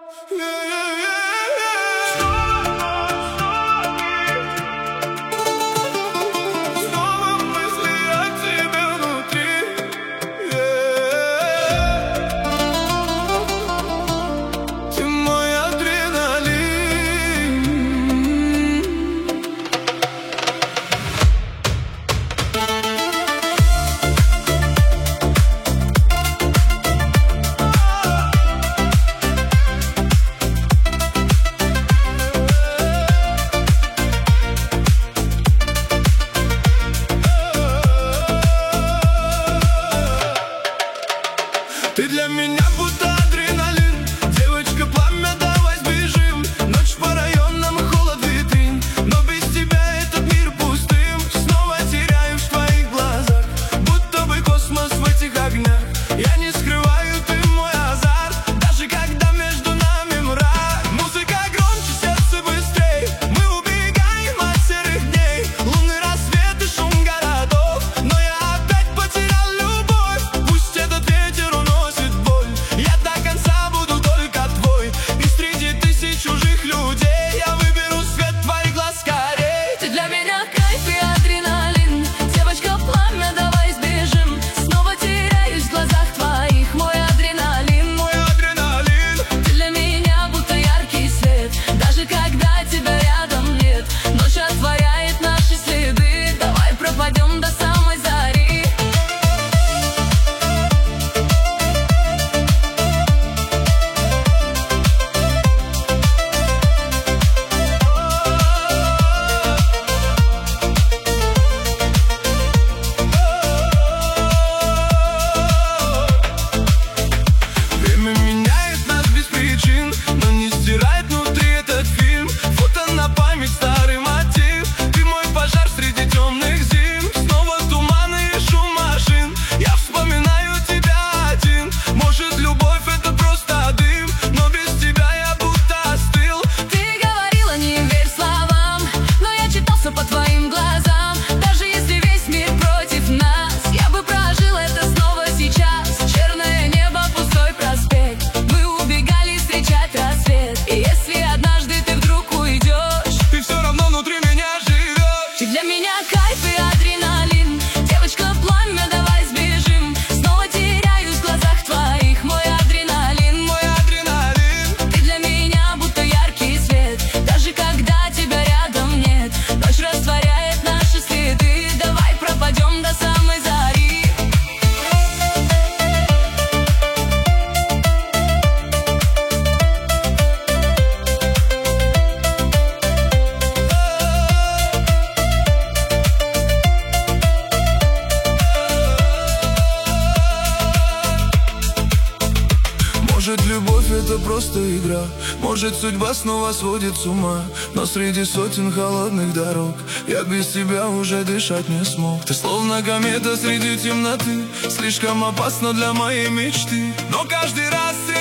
Ты для меня будто адреналин, девочка пламя, давай сбежим. Ночь по районам, холод витрин, но без тебя этот мир пустым. Снова теряю в твоих глазах, будто бы космос в этих огнях. Я не скрываю, ты мой азарт, даже когда между нами мрак. Музыка громче, сердце быстрей, мы убегаем от серых дней. Лунный рассвет и шум городов, но я опять потерял любовь. Пусть этот ветер уносит боль, я до конца буду только твой. И среди тысяч чужих людей я выберу свет твоих глаз скорей. Ты для меня кайф и адреналин, девочка пламя, давай сбежим. Снова теряюсь в глазах твоих, мой адреналин, Мой адреналин. Ты для меня будто яркий свет, даже когда тебя рядом нет. Ночь растворяет наши следы, давай пропадем до самой зари. Время меняет нас без причин, но не стирает внутри этот фильм. Фото на память, старый мотив. Ты мой пожар среди темных зим. Снова туманы и шум машин. Я вспоминаю тебя один. Может, любовь это просто дым, но без тебя я будто остыл. Ты говорила, не верь словам, но я читался по твоим глазам. Даже если весь мир против нас, я бы прожил это снова сейчас. Черное небо, пустой проспект, мы убегали встречать рассвет. И если однажды ты вдруг уйдешь, Ты все равно внутри меня живешь. ты для меня кайф и адреналин, девочка пламя, давай сбежим. Снова теряюсь в глазах твоих, мой адреналин, Мой адреналин. Ты для меня будто яркий свет, даже когда тебя рядом нет. Ночь растворяет наши следы, давай пропадем до самой зари. Может, любовь это просто игра, может, судьба снова сводит с ума. Но среди сотен холодных дорог я без тебя уже дышать не смог. Ты словно комета среди темноты, слишком опасна для моей мечты. Но каждый раз